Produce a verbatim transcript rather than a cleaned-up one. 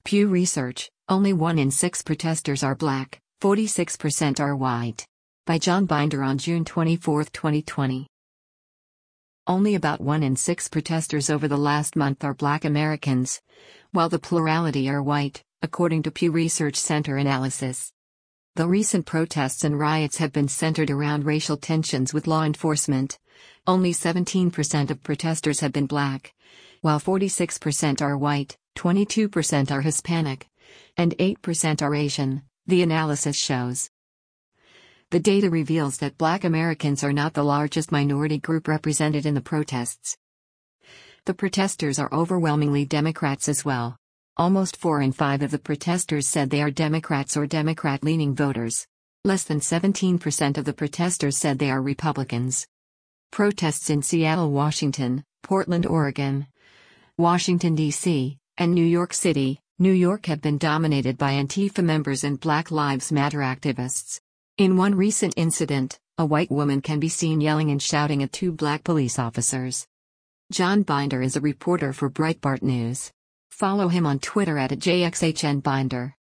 Pew Research, only one in six protesters are black, forty-six percent are white. By John Binder on June twenty-fourth, twenty twenty. Only about one in six protesters over the last month are black Americans, while the plurality are white, according to Pew Research Center analysis. The recent protests and riots have been centered around racial tensions with law enforcement. Only seventeen percent of protesters have been black, while forty-six percent are white, twenty-two percent are Hispanic, and eight percent are Asian, the analysis shows. The data reveals that black Americans are not the largest minority group represented in the protests. The protesters are overwhelmingly Democrats as well. Almost four in five of the protesters said they are Democrats or Democrat-leaning voters. Less than seventeen percent of the protesters said they are Republicans. Protests in Seattle, Washington, Portland, Oregon, Washington, D C, and New York City, New York have been dominated by Antifa members and Black Lives Matter activists. In one recent incident, a white woman can be seen yelling and shouting at two black police officers. John Binder is a reporter for Breitbart News. Follow him on Twitter at J X H N Binder.